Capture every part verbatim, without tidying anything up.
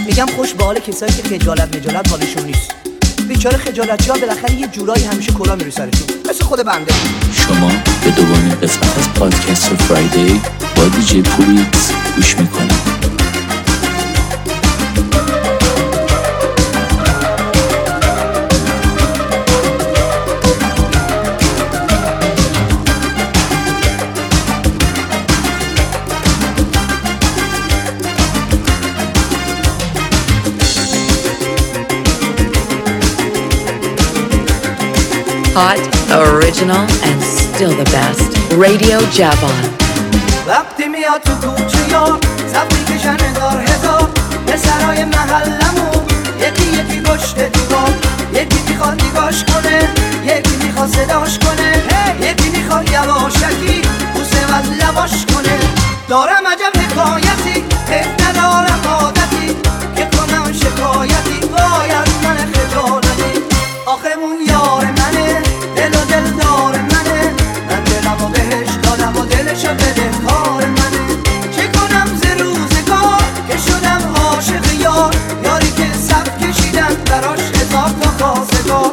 میگم خوش به حال کسایی که خجالت مجالت حالشون نیست. بیچاره خجالتی ها بالاخره یه جورایی همیشه کلا میره سرشون، مثل خود بنده. شما به دومین قسمت از پادکست فرایدی با دیجی پولیکس گوش میکنید. Hot, original, and still the best. Radio Javon. وقتی میاد تو کوچه یا صفی کشن هزار هزار پسرای محلمون یکی یکی گشت دیوار، یکی میخواد نگاش کنه، یکی میخواد صداش کنه، یکی میخواد یواشکی بوسه و لباش کنه. دارم عجب حکایتی، حیف ندارم عادتی که کنم شکایتی، باید من خجالتی. آخه اون یار منه، دل و دل دار منه، من دلم و بهش دادم و دلشو بده کار منه. چه کنم ز روزگار که شدم عاشق یار، یاری که صف کشیدم براش هزار تا خواستگار.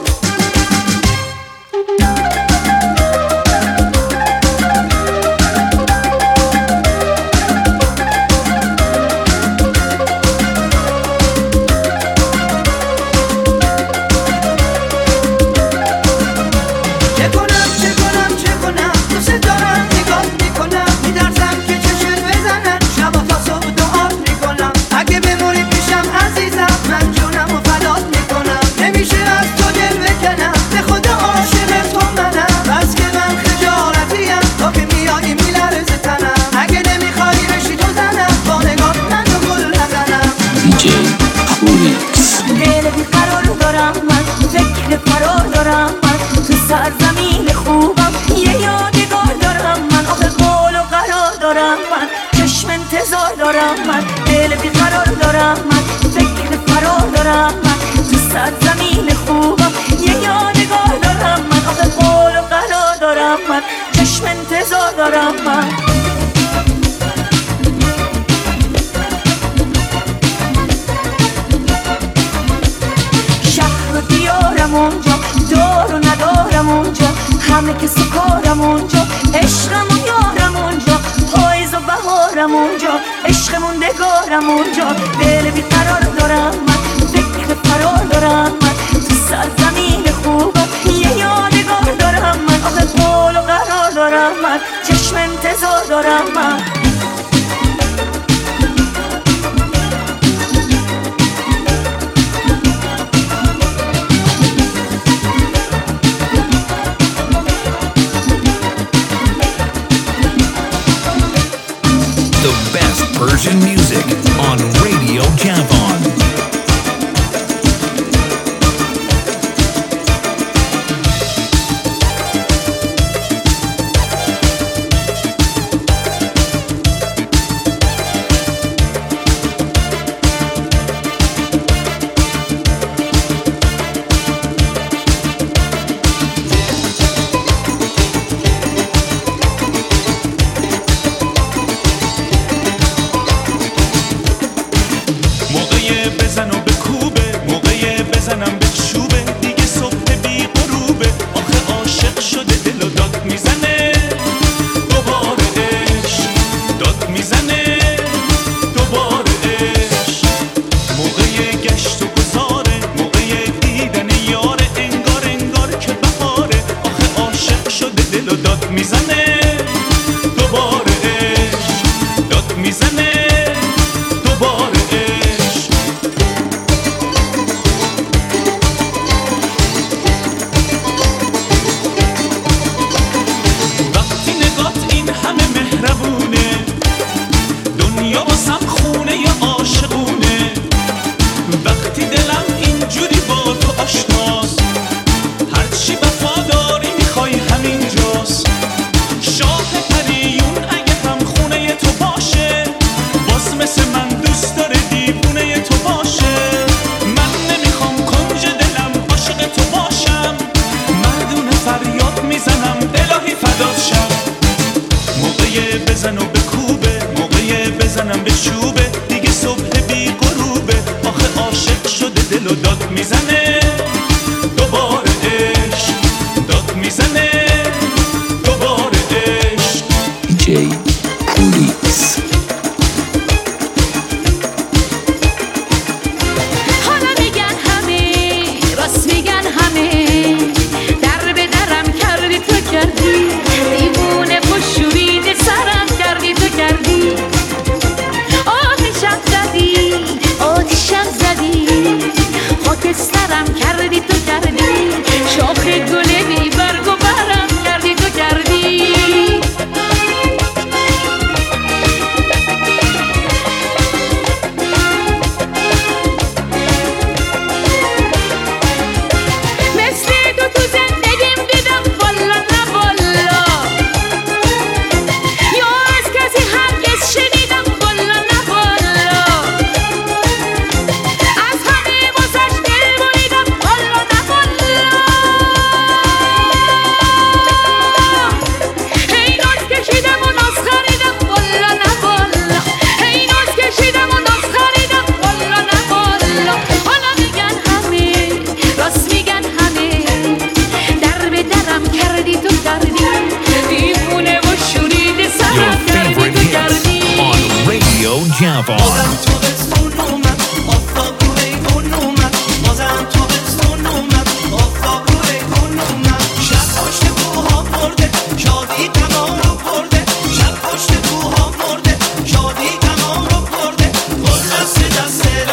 Persian music on Radio Jam.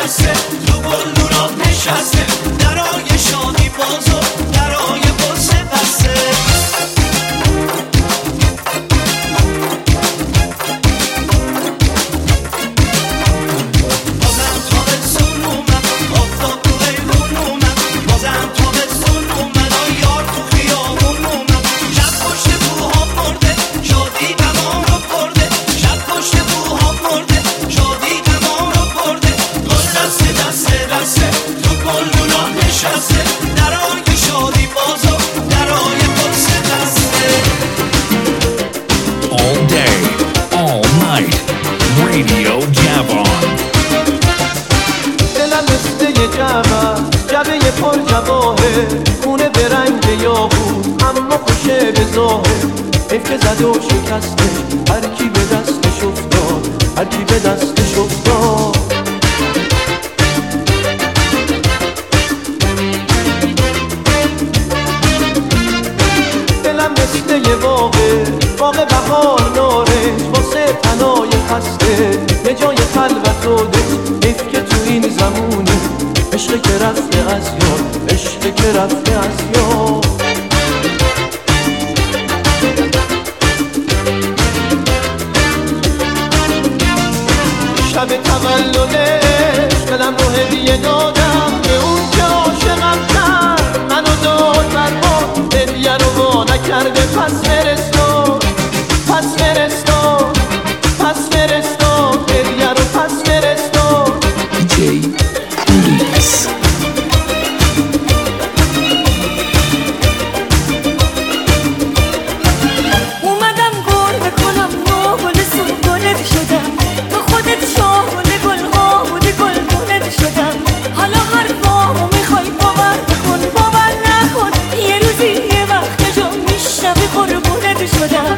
دسته تو گلدونات نشسته درای شادی بازو درای بازه بسته بازم تابستون اومد آفتاب تو ایوون اومد بازم تابستون اومد یار تو خیابون اومد شب پشت کوها مرده شادی تمام رو برده شب پشت کوها مرده شادی تمام رو برده گل دسته دسته دسته تو گلدونا نشسته درای شادی بازو درای بازه دسته All day, all night, Radio Javon. دلم مثل یه جمع جبه پر جواهه خونه به رنگ یاقوت اما خوشه به ظاهر حیف که زده و شکسته هر کی به دستش افتاد هر کی به دستش افتاد دلم مثل یه باغه باغ بهار نارنج واسه تنای خسته یه جای خلوت و دل حیف که تو این زمونه عشق که رفته از یاد عشق که رفته از یاد شب تولدش دلم رو هدیه دادم به اون که عاشقم کرد منو داد بر ما هدیه رو وا نکرده پس فرستاد پس فرستاد پس فرستاد هدیه رو پس فرستاد دیجی پولیکس اومدم گل بکنم ما گل سنبولت شدم تو خودت شاهد گلها بودی گلگونت شدم حالا حرفامو میخوای باور بکن باور نکن یه روزی یه وقت جا میشنوی قربونت شدم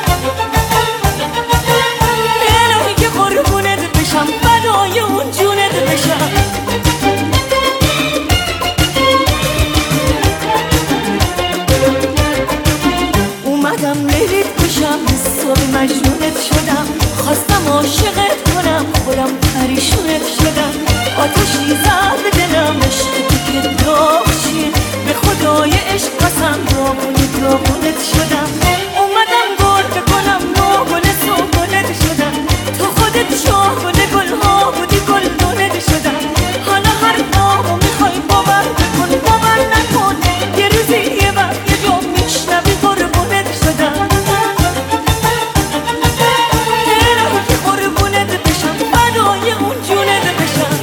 الهی که قربونت بشم فدای اون جونت بشم اومدم لیلیت بشم حساب مجنونت شدم خواستم عاشقت کنم خودم پریشونت شدم آتشی زد به دلم عشق تو که داغ چیه به خدای عشق قسم داغونی داغونت شدم اومدم گل بکنم نو گل سنبولت شدم تو خودت شاهد گلها بودی گلدونت شدم حالا حرفامو میخوای باور بکن باور نکن یه روزی یه وقت یه جا میشنوی قربونت شدم الهی که قربونت بشم فدای اون جونت بشم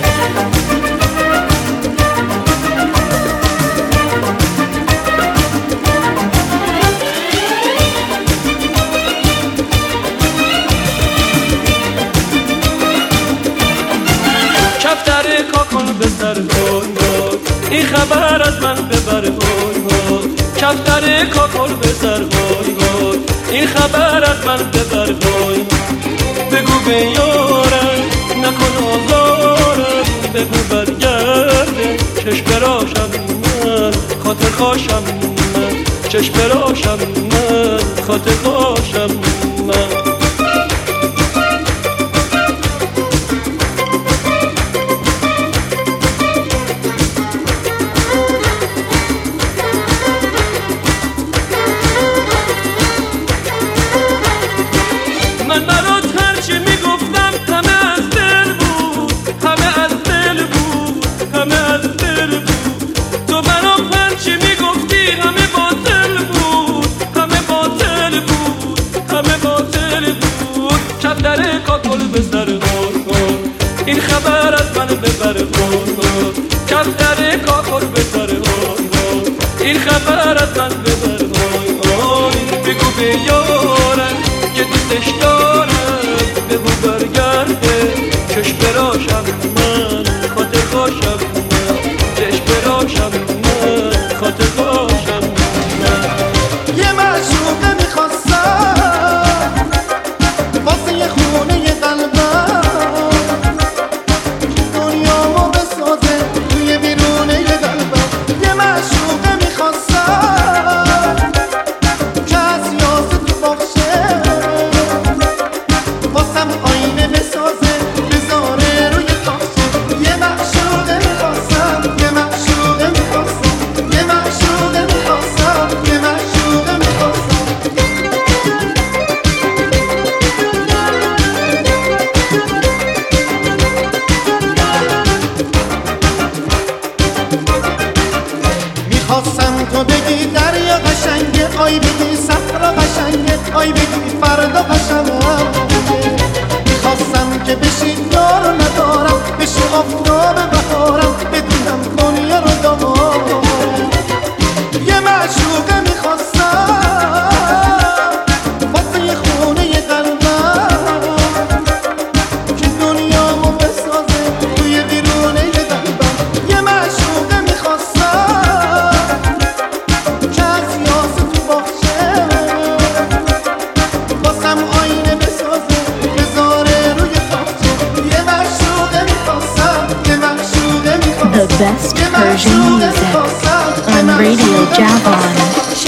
کفتر کاکل به سر هوی هوی این خبر از من ببر هوی هوی کفتر کاکل به سر هوی هوی این خبر از من ببر هوی بگو به یارم نکن آزارم بگو برگرده چشم براشم من خاطر خاشم من چشم براشم من خاطر خاشم من من برات هرچی میگفتم همه از دل بود همه از دل بود همه از دل بود تو برام هرچی میگفتی همه باطل بود همه باطل بود همه باطل بود کفتر کاکل به سر هوی این خبر از من ببر هوی کفتر کاکل به سر هوی این خبر از من ببر هوی بگو به یارم که دوستش دارم بگو برگرده چشم براشم من خاطر خاشم من چشم براشم من خاطر خاشم من یه معشوقه میخواستم واسه یه خونه یه قلبم دنیامو بسازه توی بیرونه یه قلبم The best Persian music on Radio Javon.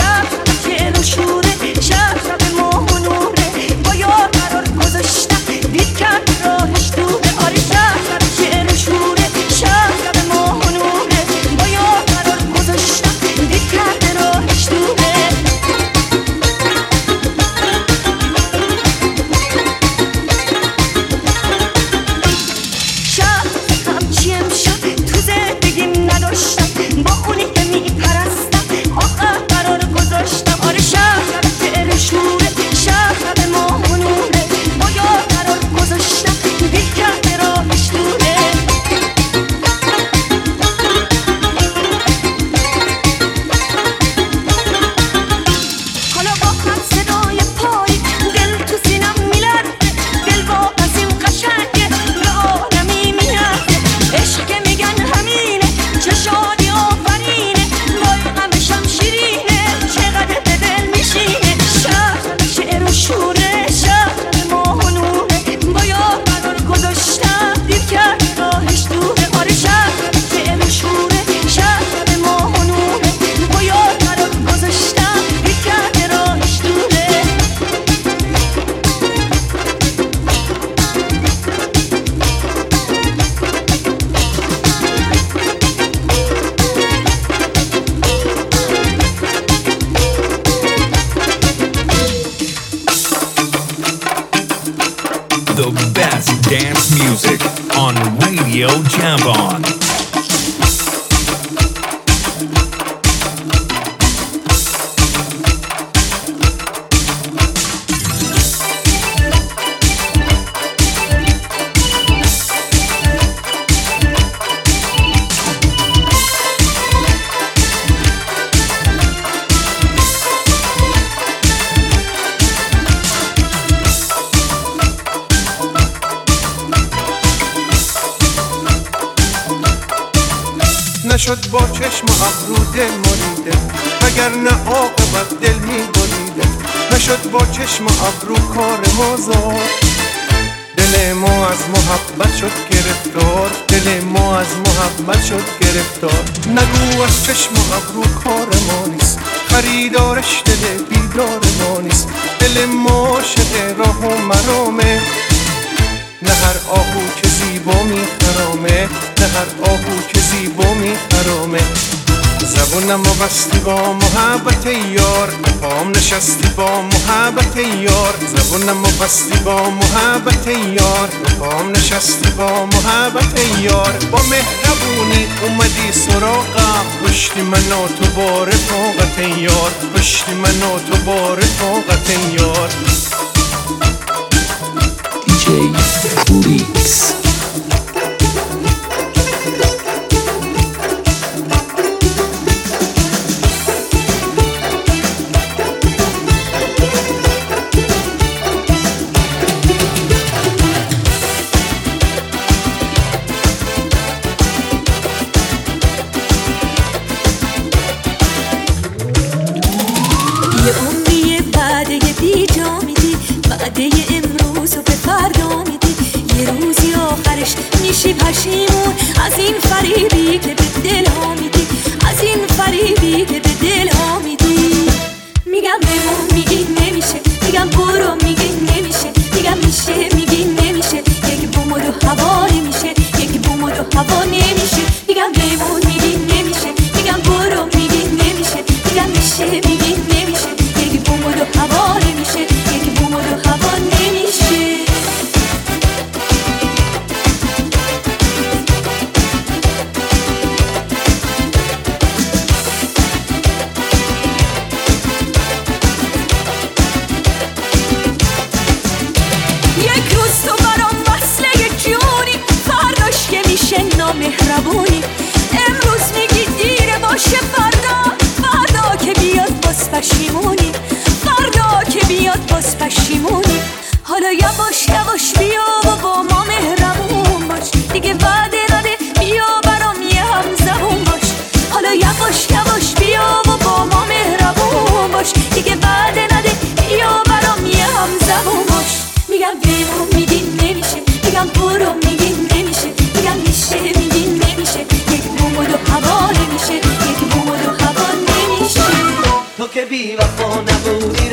The best dance music on Radio Javon. نشد با چشم ابرو دل مریده وگرنه عاقبت دل می بریده نشد با چشم ابرو کار ما زار دل ما از محبت شد گرفتار دل ما از محبت شد گرفتار نگو از چشم ابرو کار ما نیست خریدارش دل بیدار ما نیست دل ما عاشق راه و مرامه نه هر آهو که زیبا میخرامه نه هر آهو که زیبا میخرامه زبونم و بستی با محبت یار پام نشستی با محبت یار زبونم و بستی با محبت یار پام نشستی با محبت یار با مهربونی اومدی سراغم پشتی من و تو با رفاقت یار پشتی من و تو با رفاقت یار دی جی پولیکس میشی پشیمون از این فریبی که به دل ها میدی از این فریبی که به دل ها میدی میگم بمون میگی نمیشه میگم برو میگی نمیشه میگم میشه میگی نمیشه یک بوم و دو هوا نمیشه یک بوم و دو هوا نمیشه میگم بمون میگی نمیشه میگم برو میگی نمیشه میگم میشه میگی نمیشه یک بوم و دو هوا نمیشه یک بوم و دو هوا نمیشه مهربونی امروز میگی دیره باشه فردا فردا که بیاد باز پشیمونی فردا که بیاد باز پشیمونی حالا یواش یواش بیا و با ما مهربون باش دیگه وعده نده بیا برام یه هم زبون باش حالا یواش یواش بیا و با ما مهربون باش دیگه وعده نده بیا برام یه هم زبون باش میگم بمون میگی نمیشه میگم برو میگی نمیشه میگم میشه میگی نمیشه یک بوم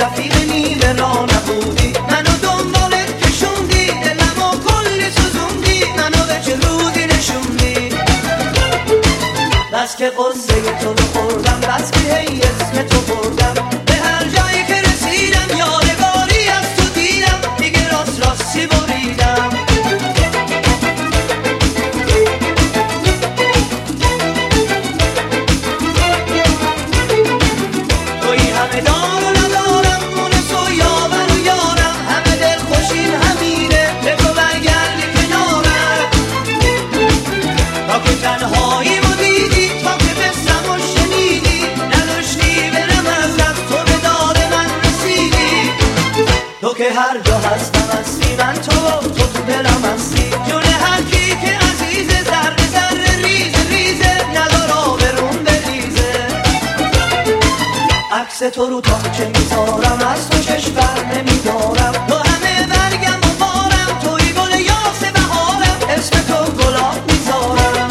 رفیق نیمه را نبودی، منو دنبالت کشوندی، دلمو کلی سوزوندی، منو به چه رودی نشوندی. بس که قصه تو رو خوردم، بس که هی اسم تو بردم، به هر جایی که رسیدم یادگاری از تو دیدم، دیگه راست راستی بریدم. توی همه دار و ندارم، مونس و یاور و یارم، همه دل خوشین همینه، به تو برگردی کنارم. تا که تنهایی و دیدی، تا که بستم و شنیدی، نداشتی برم از دست، تو به داد من رسیدی. تو که هر جا هستم هستی، من تو تو تو دلم هستی، جون هر کی که عزیزه، ذره ذره ریزه ریزه، ندار آبرون بریزه. عکس تو رو تا چه میذارم، از تو چشم بر نمیدارم، تو همه برگم و بارم، توی گل یاس بهارم، اسم تو گلاب میذارم.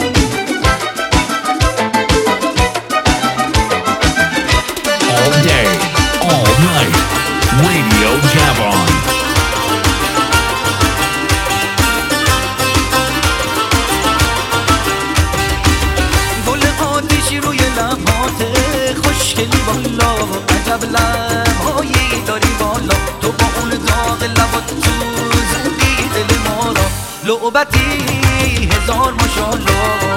All day, all night, Radio Javon. گل آتیشی روی لبات خوشگلی بالا، عجب لبهایی داری بالا، تو با اون داغ لبات سوزوندی دل ما را، لعبتی هزار ماشاءالله.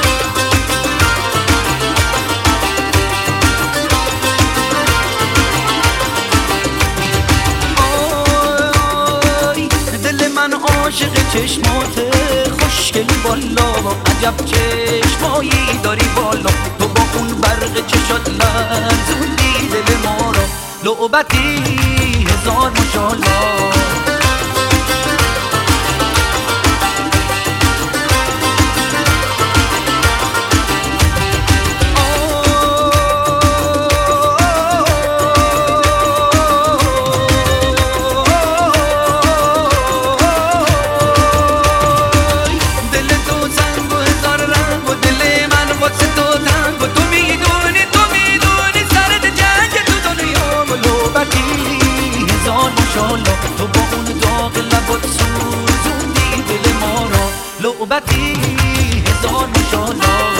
آی دل من عاشق چشمات خوشگلی بالا، عجب چشمایی داری بالا، تو با اون برق چشات لرزوندی دل ما را، لعبتی هزار ماشاءالله. تو با اون داغ لبات سوزوندی دل ما را، لعبتی هزار ماشاءالله.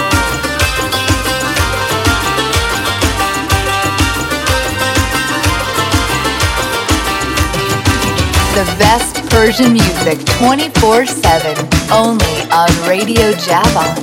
The best Persian music twenty-four seven, only on Radio Javon.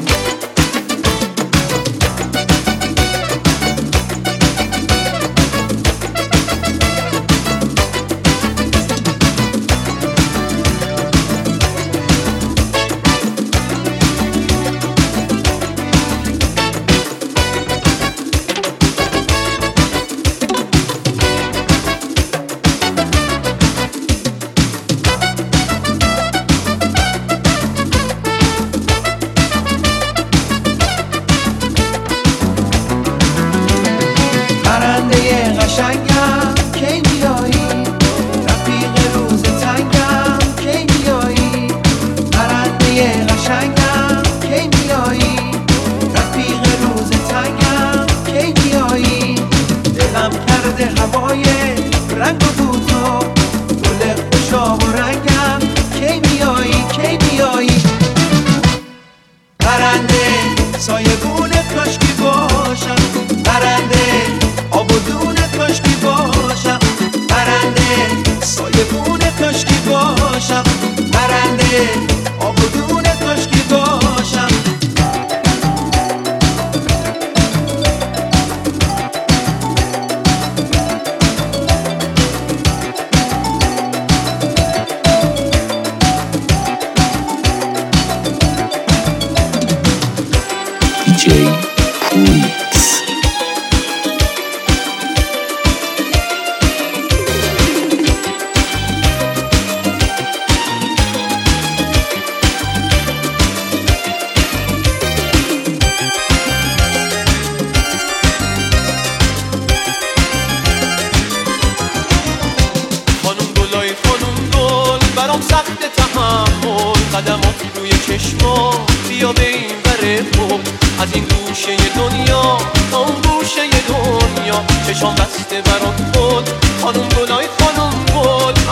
از این گوشه دنیا تا اون گوشه دنیا چشام بسته برات خود خانوم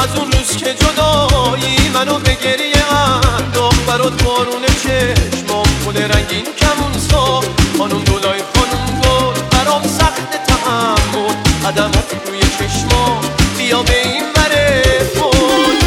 از اون روز که جدایی منو به گریه انداخت برات بارون چشمام گل رنگین کمون سا خانم گلای خانم گل برام سخت تحمل قدمات روی چشمام بیا به این وره فول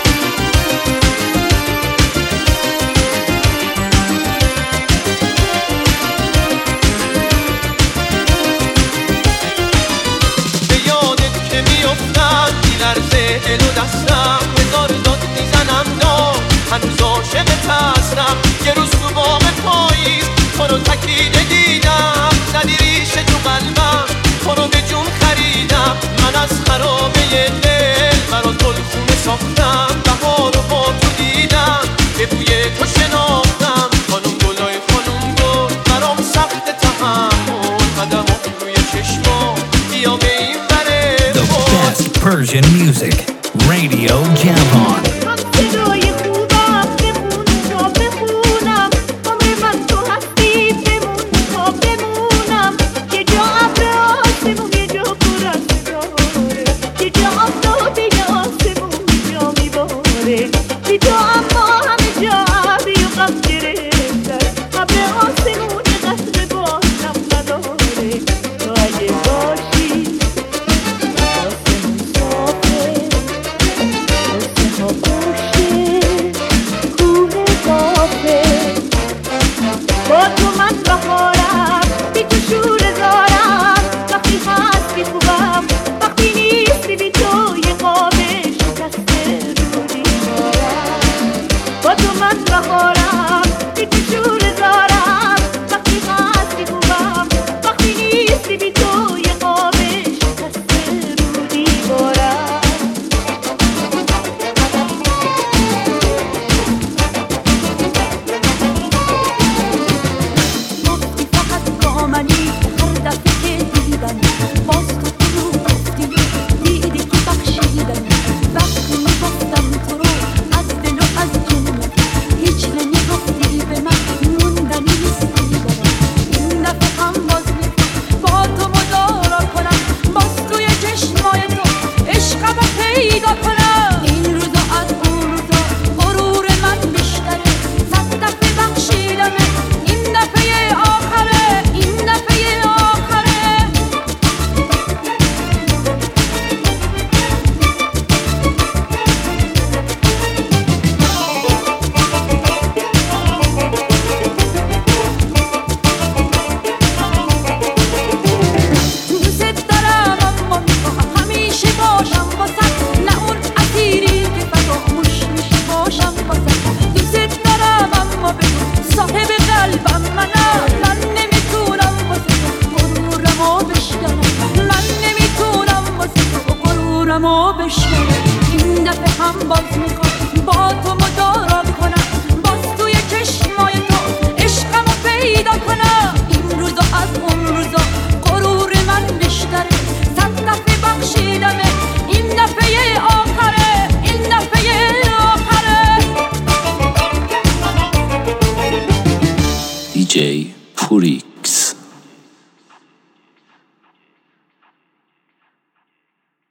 به یادت که میافتم میلرزه دل و دستم هزار داد میزنم داد هنوز عاشقت هستم یه روز تو باغ پاییز تو رو تکیده دیدم زدی ریشه تو قلبم تو رو به جون خریدم من از خرابه دل برات گلخونه ساختم بهار رو با تو دیدم به بوی تو شناختم خانم گلای خانم گل برام سخت تحمل قدمات روی چشمام بیا به این وره The best Persian music, Radio Javon. دی جی پوریک